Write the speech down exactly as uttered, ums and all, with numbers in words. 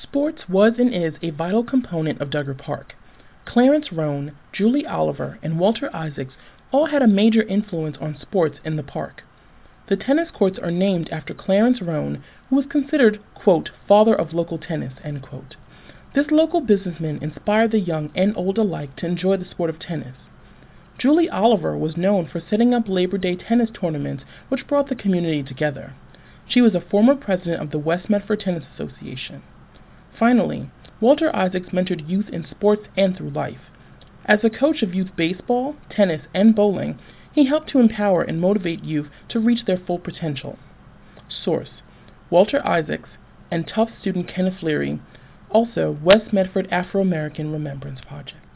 Sports was and is a vital component of Duggar Park. Clarence Roan, Julie Oliver, and Walter Isaacs all had a major influence on sports in the park. The tennis courts are named after Clarence Roan, who was considered, quote, father of local tennis, end quote. This local businessman inspired the young and old alike to enjoy the sport of tennis. Julie Oliver was known for setting up Labor Day tennis tournaments which brought the community together. She was a former president of the West Medford Tennis Association. Finally, Walter Isaacs mentored youth in sports and through life. As a coach of youth baseball, tennis, and bowling, he helped to empower and motivate youth to reach their full potential. Source: Walter Isaacs and Tufts student Kenneth Leary, also West Medford Afro-American Remembrance Project.